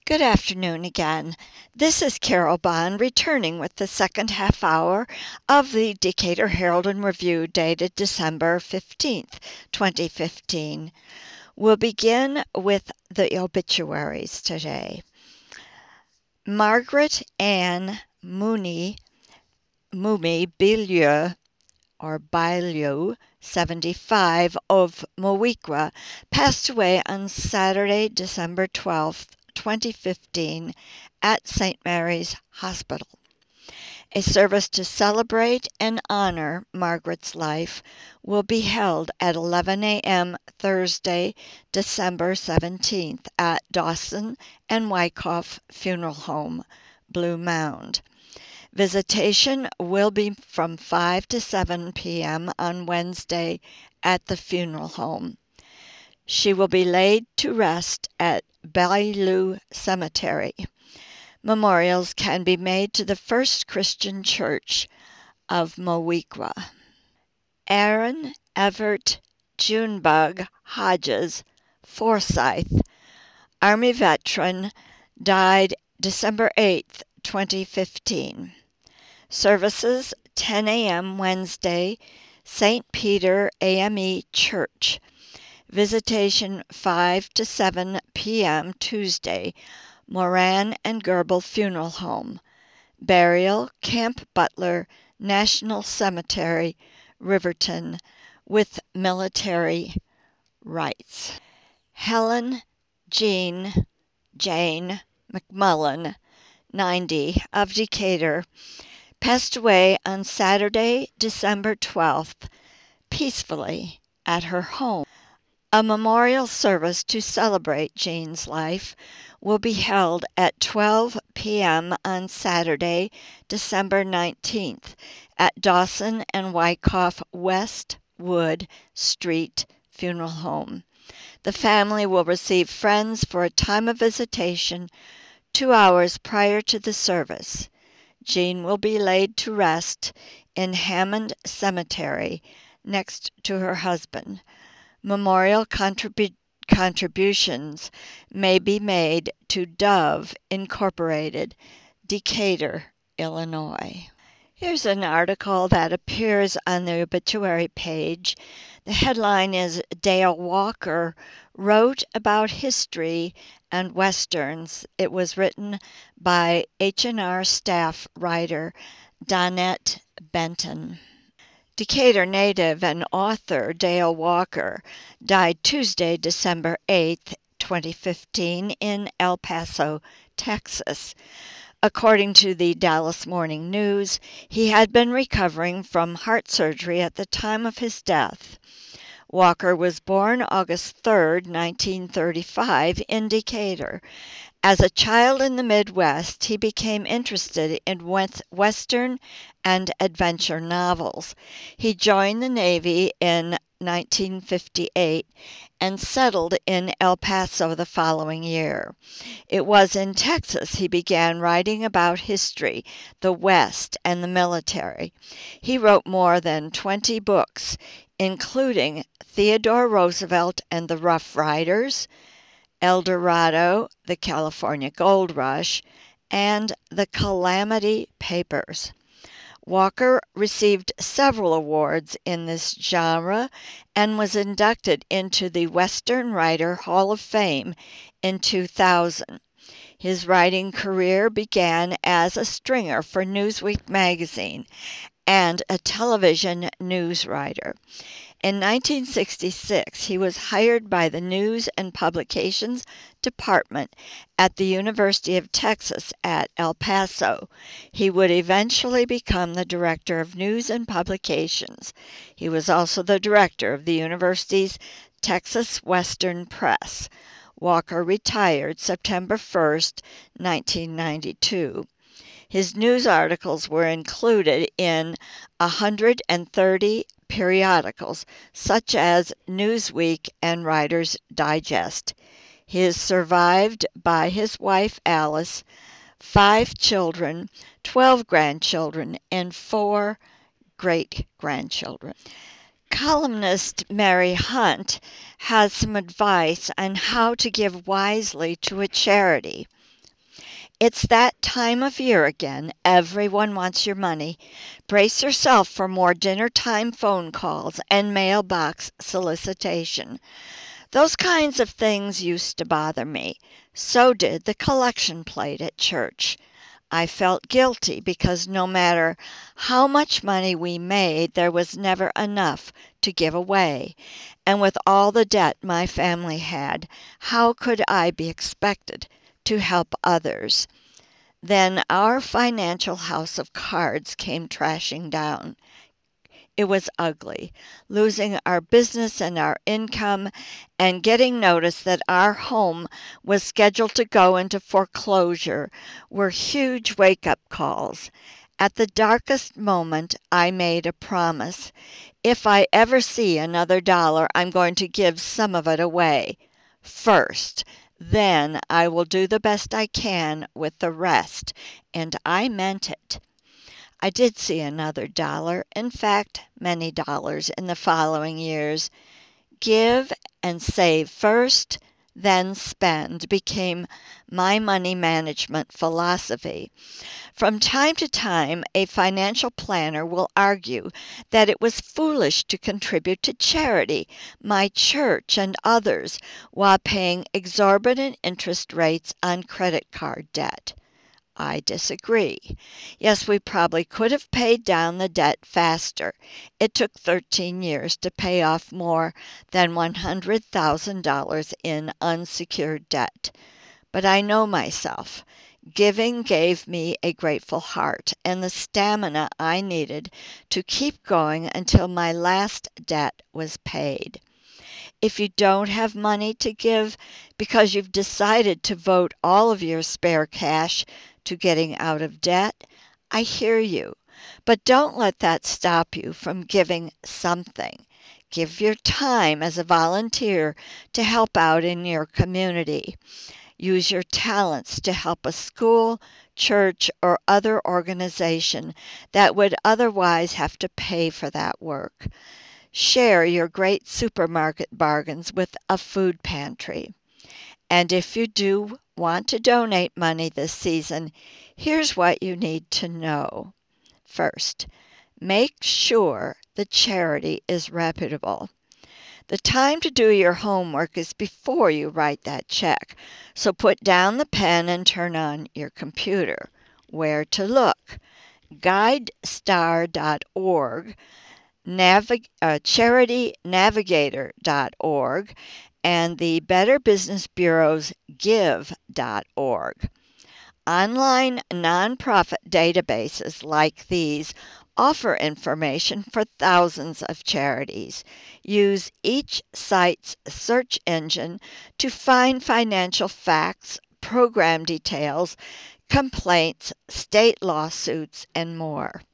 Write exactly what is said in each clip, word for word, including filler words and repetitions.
Good afternoon again. This is Carol Bond returning with the second half hour of the Decatur Herald and Review dated December fifteenth, twenty fifteen. We'll begin with the obituaries today. Margaret Ann Mooney, Mumi Beaulieu, or Beaulieu, seventy-five, of Moweaqua, passed away on Saturday, December twelfth, twenty fifteen, at Saint Mary's Hospital. A service to celebrate and honor Margaret's life will be held at eleven a.m. Thursday, December seventeenth, at Dawson and Wyckoff Funeral Home, Blue Mound. Visitation will be from five to seven p.m. on Wednesday at the funeral home. She will be laid to rest at Beaulieu Cemetery. Memorials can be made to the First Christian Church of Moweaqua. Aaron Everett Junebug Hodges, Forsyth, Army veteran, died December eighth, twenty fifteen. Services ten a.m. Wednesday, Saint Peter A M E Church. Visitation five to seven p.m. Tuesday, Moran and Gerbil Funeral Home. Burial, Camp Butler National Cemetery, Riverton, with military rites. Helen Jean Jane McMullen, ninety, of Decatur, passed away on Saturday, December twelfth, peacefully at her home. A memorial service to celebrate Jean's life will be held at twelve p.m. on Saturday, December nineteenth, at Dawson and Wyckoff Westwood Street Funeral Home. The family will receive friends for a time of visitation two hours prior to the service. Jean will be laid to rest in Hammond Cemetery next to her husband. Memorial contribu- contributions may be made to Dove Incorporated, Decatur, Illinois. Here's an article that appears on the obituary page. The headline is Dale Walker wrote about history and westerns. It was written by H and R staff writer Donette Benton. Decatur native and author Dale Walker died Tuesday, December eighth, twenty fifteen, in El Paso, Texas. According to the Dallas Morning News, he had been recovering from heart surgery at the time of his death. Walker was born August third, nineteen thirty-five, in Decatur. As a child in the Midwest, he became interested in Western and adventure novels. He joined the Navy in nineteen fifty-eight and settled in El Paso the following year. It was in Texas he began writing about history, the West, and the military. He wrote more than twenty books, including Theodore Roosevelt and the Rough Riders, El Dorado, the California Gold Rush, and the Calamity Papers. Walker received several awards in this genre and was inducted into the Western Writer Hall of Fame in two thousand. His writing career began as a stringer for Newsweek magazine and a television news writer. In nineteen sixty-six, he was hired by the News and Publications Department at the University of Texas at El Paso. He would eventually become the director of News and Publications. He was also the director of the university's Texas Western Press. Walker retired September first, nineteen ninety-two. His news articles were included in one hundred thirty periodicals such as Newsweek and Writer's Digest. He is survived by his wife Alice, five children, twelve grandchildren, and four great-grandchildren. Columnist Mary Hunt has some advice on how to give wisely to a charity. It's that time of year again. Everyone wants your money. Brace yourself for more dinner time phone calls and mailbox solicitation. Those kinds of things used to bother me. So did the collection plate at church. I felt guilty because no matter how much money we made, there was never enough to give away. And with all the debt my family had, how could I be expected to help others? Then our financial house of cards came trashing down. It was ugly, losing our business and our income, and getting notice that our home was scheduled to go into foreclosure were huge wake-up calls. At the darkest moment, I made a promise. If I ever see another dollar, I'm going to give some of it away first. Then I will do the best I can with the rest, and I meant it. I did see another dollar, in fact, many dollars in the following years. Give and save first, then spend became my money management philosophy. From time to time, a financial planner will argue that it was foolish to contribute to charity, my church, and others, while paying exorbitant interest rates on credit card debt. I disagree. Yes, we probably could have paid down the debt faster. It took thirteen years to pay off more than one hundred thousand dollars in unsecured debt. But I know myself. Giving gave me a grateful heart and the stamina I needed to keep going until my last debt was paid. If you don't have money to give because you've decided to vote all of your spare cash to getting out of debt, I hear you. But don't let that stop you from giving something. Give your time as a volunteer to help out in your community. Use your talents to help a school, church, or other organization that would otherwise have to pay for that work. Share your great supermarket bargains with a food pantry. And if you do want to donate money this season, here's what you need to know. First, make sure the charity is reputable. The time to do your homework is before you write that check, so put down the pen and turn on your computer. Where to look? GuideStar dot org, Navig- uh, charity navigator dot org, and the Better Business Bureau's give dot org. Online nonprofit databases like these offer information for thousands of charities. Use each site's search engine to find financial facts, program details, complaints, state lawsuits, and more.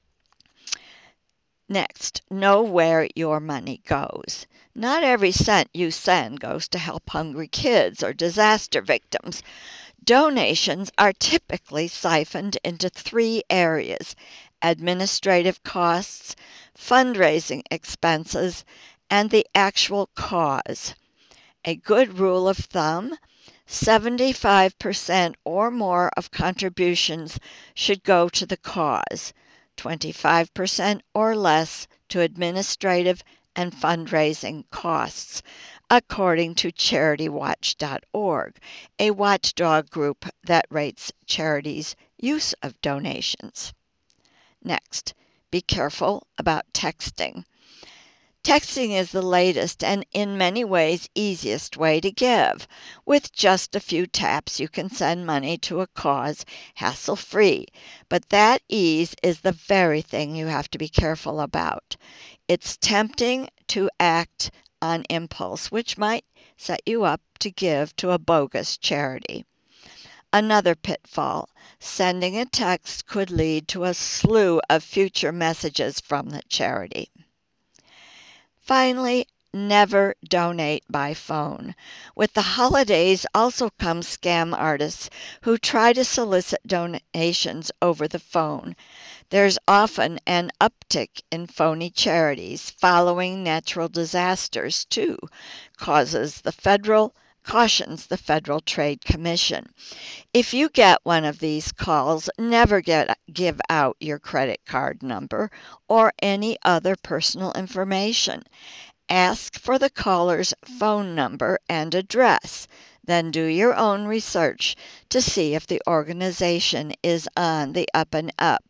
Next, know where your money goes. Not every cent you send goes to help hungry kids or disaster victims. Donations are typically siphoned into three areas: administrative costs, fundraising expenses, and the actual cause. A good rule of thumb: seventy-five percent or more of contributions should go to the cause, twenty-five percent or less to administrative and fundraising costs, according to charity watch dot org, a watchdog group that rates charities' use of donations. Next, be careful about texting. Texting is the latest and in many ways easiest way to give. With just a few taps, you can send money to a cause hassle-free. But that ease is the very thing you have to be careful about. It's tempting to act on impulse, which might set you up to give to a bogus charity. Another pitfall: sending a text could lead to a slew of future messages from the charity. Finally, never donate by phone. With the holidays also come scam artists who try to solicit donations over the phone. There's often an uptick in phony charities following natural disasters too, causes the federal cautions the Federal Trade Commission. If you get one of these calls, never get, give out your credit card number or any other personal information. Ask for the caller's phone number and address. Then do your own research to see if the organization is on the up and up.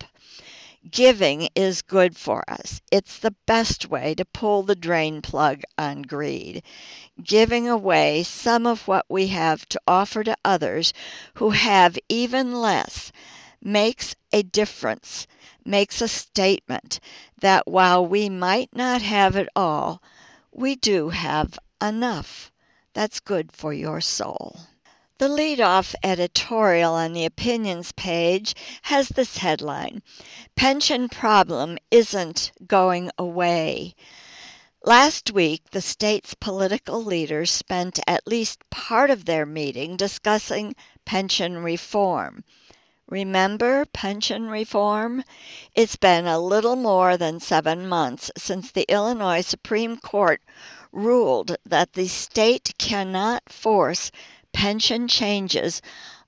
Giving is good for us. It's the best way to pull the drain plug on greed. Giving away some of what we have to offer to others who have even less makes a difference, makes a statement that while we might not have it all, we do have enough. That's good for your soul. The lead-off editorial on the opinions page has this headline: Pension problem isn't going away. Last week, the state's political leaders spent at least part of their meeting discussing pension reform. Remember pension reform? It's been a little more than seven months since the Illinois Supreme Court ruled that the state cannot force pension changes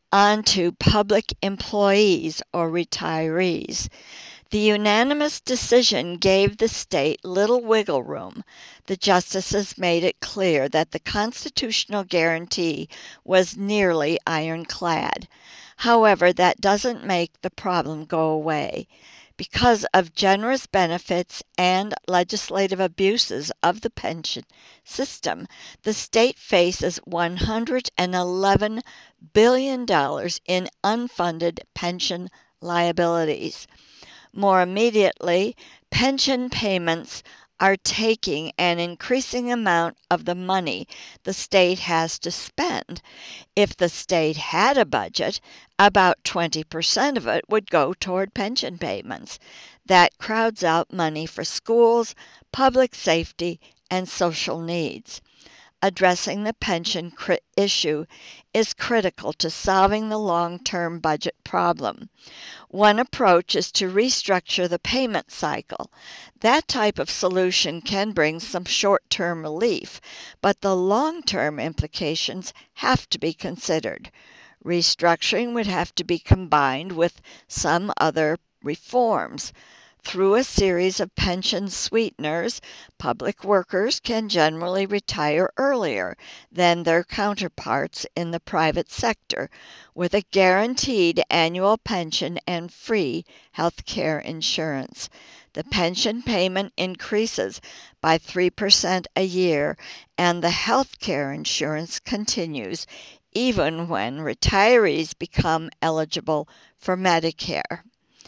onto public employees or retirees. The unanimous decision gave the state little wiggle room. The justices made it clear that the constitutional guarantee was nearly ironclad. However, that doesn't make the problem go away. Because of generous benefits and legislative abuses of the pension system, the state faces one hundred eleven billion dollars in unfunded pension liabilities. More immediately, pension payments are taking an increasing amount of the money the state has to spend. If the state had a budget, about twenty percent of it would go toward pension payments. That crowds out money for schools, public safety, and social needs. Addressing the pension cri- issue is critical to solving the long-term budget problem. One approach is to restructure the payment cycle. That type of solution can bring some short-term relief, but the long-term implications have to be considered. Restructuring would have to be combined with some other reforms. Through a series of pension sweeteners, public workers can generally retire earlier than their counterparts in the private sector, with a guaranteed annual pension and free health care insurance. The pension payment increases by three percent a year, and the health care insurance continues even when retirees become eligible for Medicare.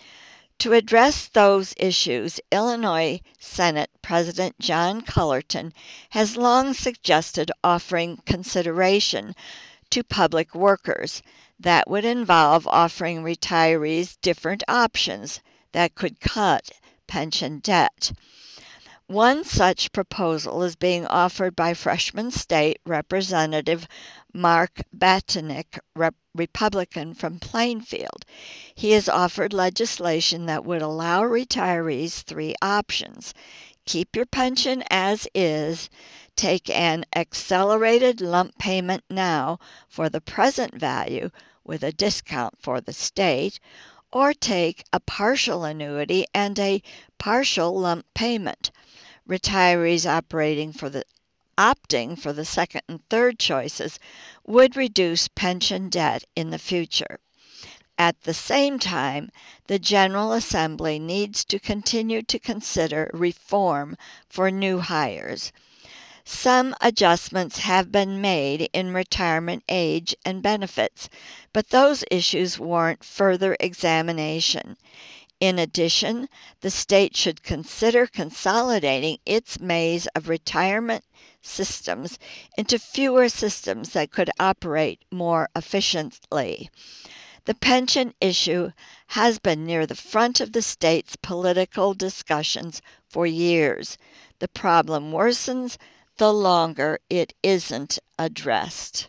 To address those issues, Illinois Senate President John Cullerton has long suggested offering consideration to public workers. That would involve offering retirees different options that could cut pension debt. One such proposal is being offered by freshman state Representative Mark Batinick, Rep- Republican from Plainfield. He has offered legislation that would allow retirees three options: keep your pension as is, take an accelerated lump payment now for the present value with a discount for the state, or take a partial annuity and a partial lump payment. Retirees operating for the opting for the second and third choices would reduce pension debt in the future. At the same time, the General Assembly needs to continue to consider reform for new hires. Some adjustments have been made in retirement age and benefits, but those issues warrant further examination. In addition, the state should consider consolidating its maze of retirement systems into fewer systems that could operate more efficiently. The pension issue has been near the front of the state's political discussions for years. The problem worsens the longer it isn't addressed.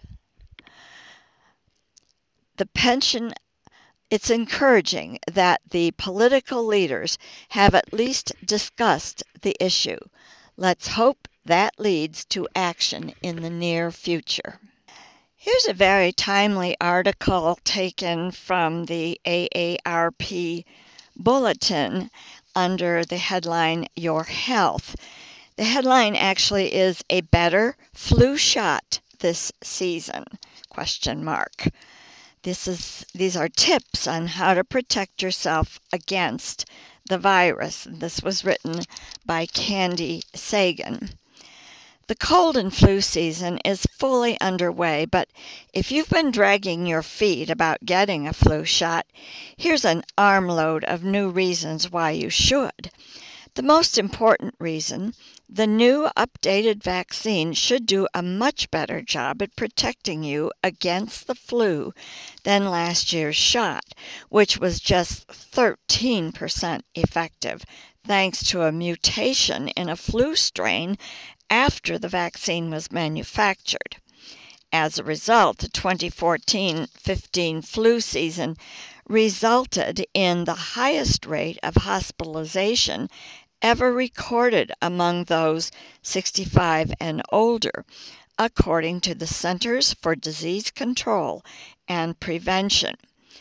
The pension It's encouraging that the political leaders have at least discussed the issue. Let's hope that leads to action in the near future. Here's a very timely article taken from the A A R P Bulletin under the headline, Your Health. The headline actually is a better flu shot this season, question mark. This is, these are tips on how to protect yourself against the virus. This was written by Candy Sagan. The cold and flu season is fully underway, but if you've been dragging your feet about getting a flu shot, here's an armload of new reasons why you should. The most important reason, the new updated vaccine should do a much better job at protecting you against the flu than last year's shot, which was just thirteen percent effective, thanks to a mutation in a flu strain after the vaccine was manufactured. As a result, the twenty fourteen fifteen flu season resulted in the highest rate of hospitalization ever recorded among those sixty-five and older, according to the Centers for Disease Control and Prevention.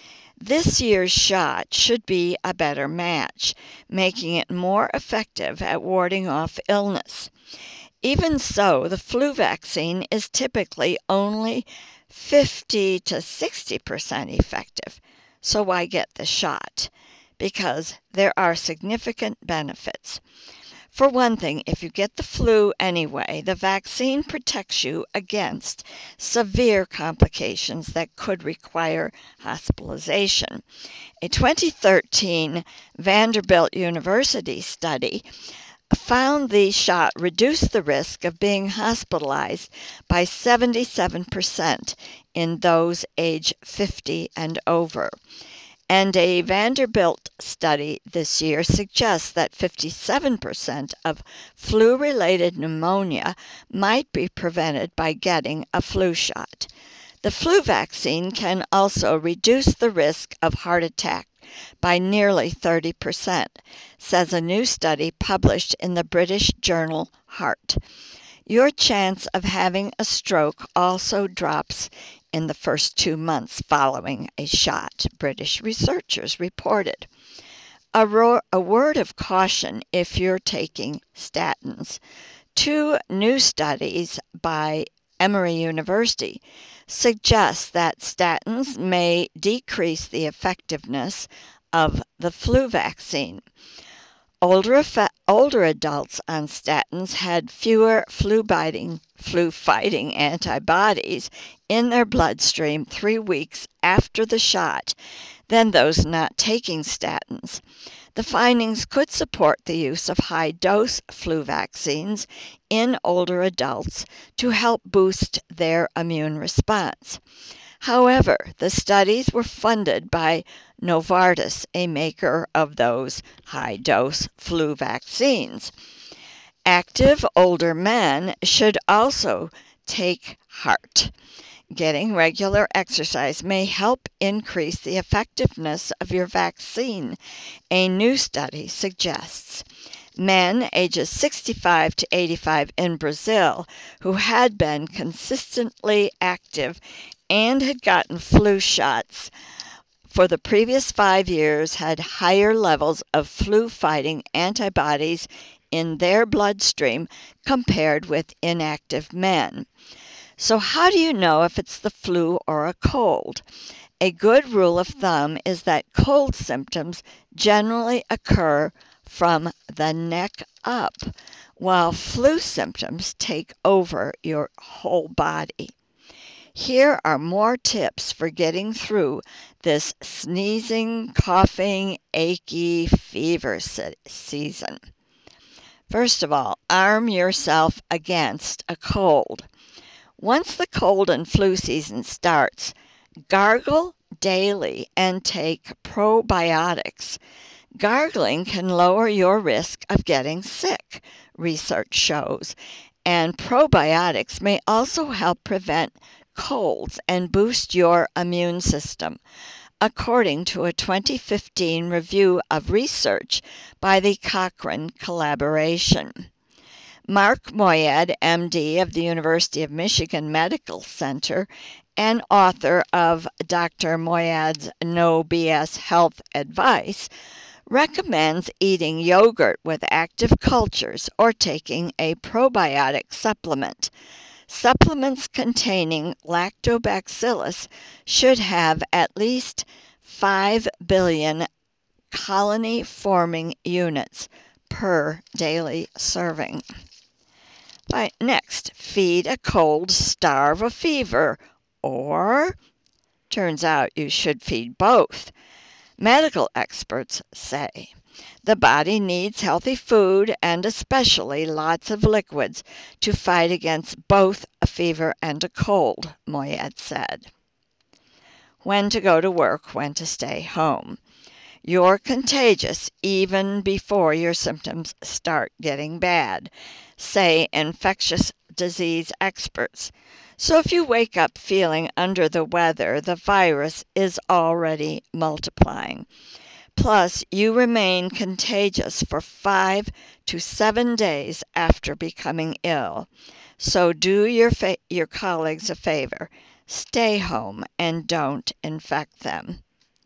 This year's shot should be a better match, making it more effective at warding off illness. Even so, the flu vaccine is typically only fifty to sixty percent effective. So why get the shot? Because there are significant benefits. For one thing, if you get the flu anyway, the vaccine protects you against severe complications that could require hospitalization. A twenty thirteen Vanderbilt University study found the shot reduced the risk of being hospitalized by seventy-seven percent in those age fifty and over. And a Vanderbilt study this year suggests that fifty-seven percent of flu-related pneumonia might be prevented by getting a flu shot. The flu vaccine can also reduce the risk of heart attack by nearly thirty percent, says a new study published in the British journal Heart. Your chance of having a stroke also drops in the first two months following a shot, British researchers reported. A, ro- a word of caution if you're taking statins. Two new studies by Emory University suggest that statins may decrease the effectiveness of the flu vaccine. Older, older adults on statins had fewer flu-biting, flu-fighting antibodies in their bloodstream three weeks after the shot than those not taking statins. The findings could support the use of high-dose flu vaccines in older adults to help boost their immune response. However, the studies were funded by Novartis, a maker of those high-dose flu vaccines. Active older men should also take heart. Getting regular exercise may help increase the effectiveness of your vaccine, a new study suggests. Men ages sixty-five to eighty-five in Brazil who had been consistently active and had gotten flu shots for the previous five years had higher levels of flu-fighting antibodies in their bloodstream compared with inactive men. So how do you know if it's the flu or a cold? A good rule of thumb is that cold symptoms generally occur from the neck up, while flu symptoms take over your whole body. Here are more tips for getting through this sneezing, coughing, achy fever se- season. First of all, arm yourself against a cold. Once the cold and flu season starts, gargle daily and take probiotics. Gargling can lower your risk of getting sick, research shows, and probiotics may also help prevent colds and boost your immune system, according to a twenty fifteen review of research by the Cochrane Collaboration. Mark Moyed, M D of the University of Michigan Medical Center and author of Doctor Moyad's No B S Health Advice, recommends eating yogurt with active cultures or taking a probiotic supplement. Supplements containing lactobacillus should have at least five billion colony-forming units per daily serving. Right, next, feed a cold, starve a fever, or turns out you should feed both. Medical experts say the body needs healthy food and especially lots of liquids to fight against both a fever and a cold, Moyad said. When to go to work, when to stay home. You're contagious even before your symptoms start getting bad, say infectious disease experts. So if you wake up feeling under the weather, the virus is already multiplying. Plus, you remain contagious for five to seven days after becoming ill. So do your, fa- your colleagues a favor. Stay home and don't infect them.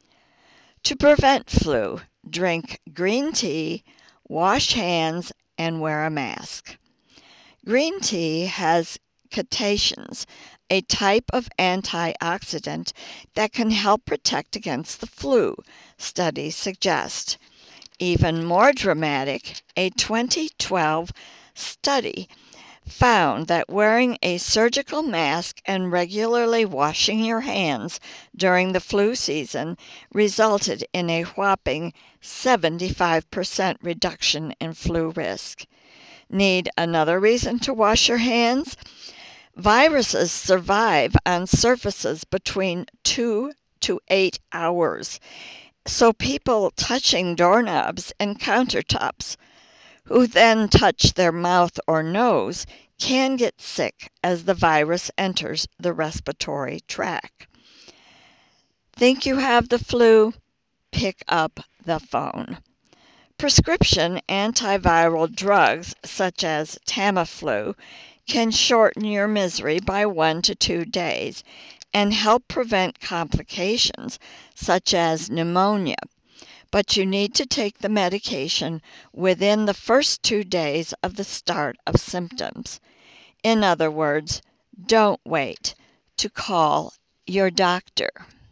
To prevent flu, drink green tea, wash hands, and wear a mask. Green tea has catechins, a type of antioxidant that can help protect against the flu, studies suggest. Even more dramatic, a twenty twelve study found that wearing a surgical mask and regularly washing your hands during the flu season resulted in a whopping seventy-five percent reduction in flu risk. Need another reason to wash your hands? Viruses survive on surfaces between two to eight hours. So people touching doorknobs and countertops, who then touch their mouth or nose, can get sick as the virus enters the respiratory tract. Think you have the flu? Pick up the phone. Prescription antiviral drugs such as Tamiflu can shorten your misery by one to two days and help prevent complications such as pneumonia. But you need to take the medication within the first two days of the start of symptoms. In other words, don't wait to call your doctor.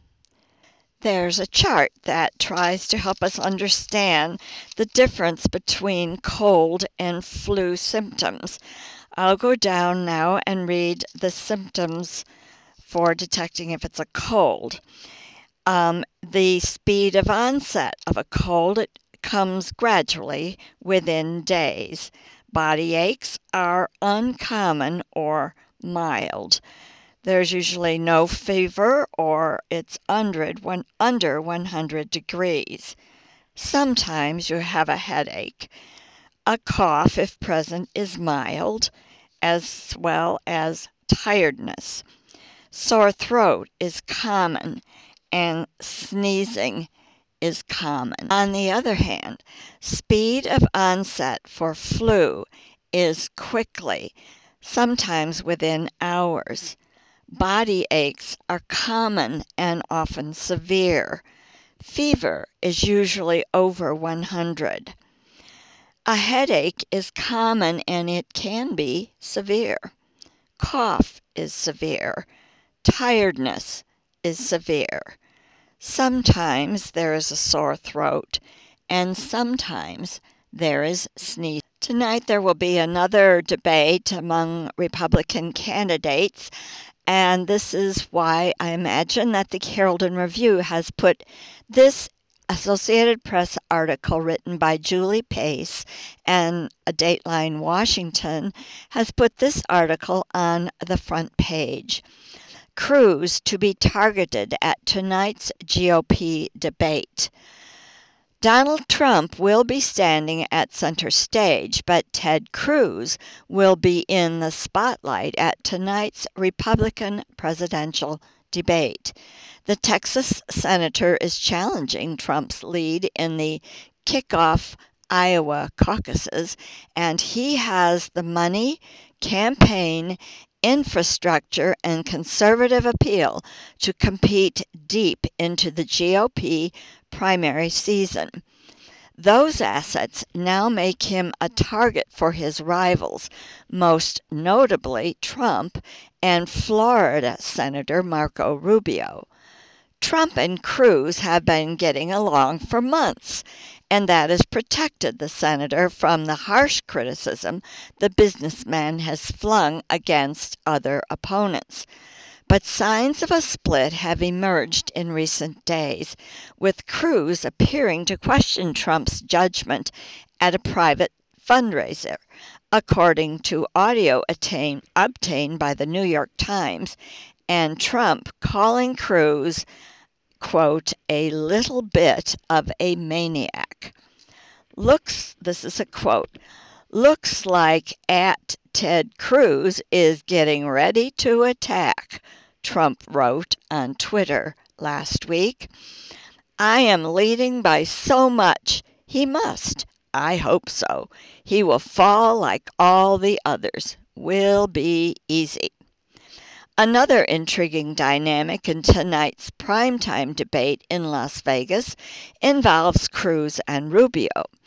There's a chart that tries to help us understand the difference between cold and flu symptoms. I'll go down now and read the symptoms for detecting if it's a cold. Um, the speed of onset of a cold it comes gradually within days. Body aches are uncommon or mild. There's usually no fever or it's under, when, under one hundred degrees. Sometimes you have a headache. A cough, if present, is mild, as well as tiredness. Sore throat is common, and sneezing is common. On the other hand, speed of onset for flu is quickly, sometimes within hours. Body aches are common and often severe. Fever is usually over one hundred. A headache is common and it can be severe. Cough is severe. Tiredness is severe. Sometimes there is a sore throat, and sometimes there is sneezing. Tonight there will be another debate among Republican candidates, and this is why I imagine that the Herald and Review has put this Associated Press article written by Julie Pace and a Dateline Washington has put this article on the front page. Cruz to be targeted at tonight's G O P debate. Donald Trump will be standing at center stage, but Ted Cruz will be in the spotlight at tonight's Republican presidential debate. The Texas senator is challenging Trump's lead in the kickoff Iowa caucuses, and he has the money, campaign, infrastructure and conservative appeal to compete deep into the G O P primary season. Those assets now make him a target for his rivals, most notably Trump and Florida Senator Marco Rubio. Trump and Cruz have been getting along for months, and that has protected the senator from the harsh criticism the businessman has flung against other opponents. But signs of a split have emerged in recent days, with Cruz appearing to question Trump's judgment at a private fundraiser, according to audio attain, obtained by the New York Times, and Trump calling Cruz, quote, a little bit of a maniac. Looks, this is a quote, looks like at Ted Cruz is getting ready to attack, Trump wrote on Twitter last week. I am leading by so much. He must. I hope so. He will fall like all the others. Will be easy. Another intriguing dynamic in tonight's primetime debate in Las Vegas involves Cruz and Rubio.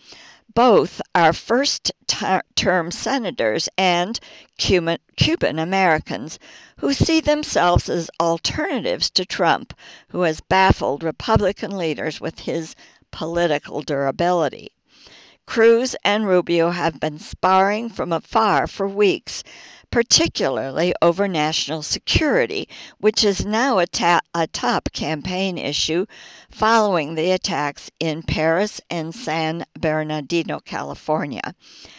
Both are first-term senators and Cuban, Cuban Americans who see themselves as alternatives to Trump, who has baffled Republican leaders with his political durability. Cruz and Rubio have been sparring from afar for weeks, particularly over national security, which is now a, ta- a top campaign issue following the attacks in Paris and San Bernardino, California.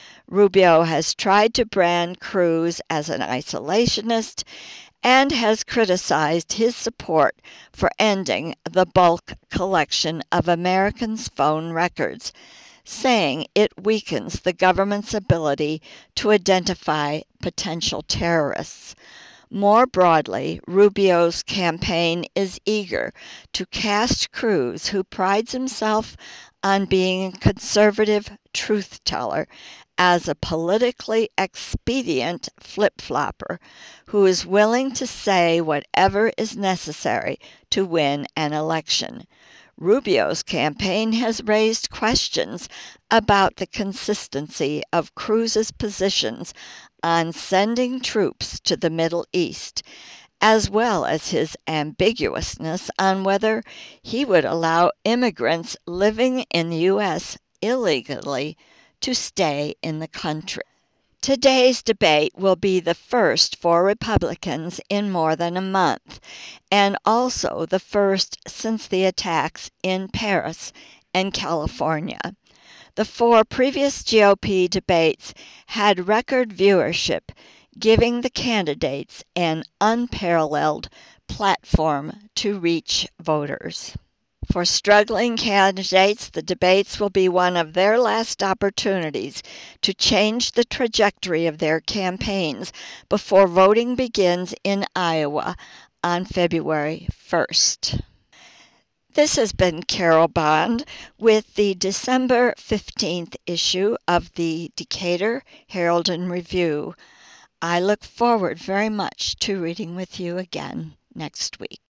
Rubio has tried to brand Cruz as an isolationist and has criticized his support for ending the bulk collection of Americans' phone records, saying it weakens the government's ability to identify potential terrorists. More broadly, Rubio's campaign is eager to cast Cruz, who prides himself on being a conservative truth teller, as a politically expedient flip-flopper who is willing to say whatever is necessary to win an election. Rubio's campaign has raised questions about the consistency of Cruz's positions on sending troops to the Middle East, as well as his ambiguousness on whether he would allow immigrants living in the U S illegally to stay in the country. Today's debate will be the first for Republicans in more than a month, and also the first since the attacks in Paris and California. The four previous G O P debates had record viewership, giving the candidates an unparalleled platform to reach voters. For struggling candidates, the debates will be one of their last opportunities to change the trajectory of their campaigns before voting begins in Iowa on February first. This has been Carol Bond with the December fifteenth issue of the Decatur Herald and Review. I look forward very much to reading with you again next week.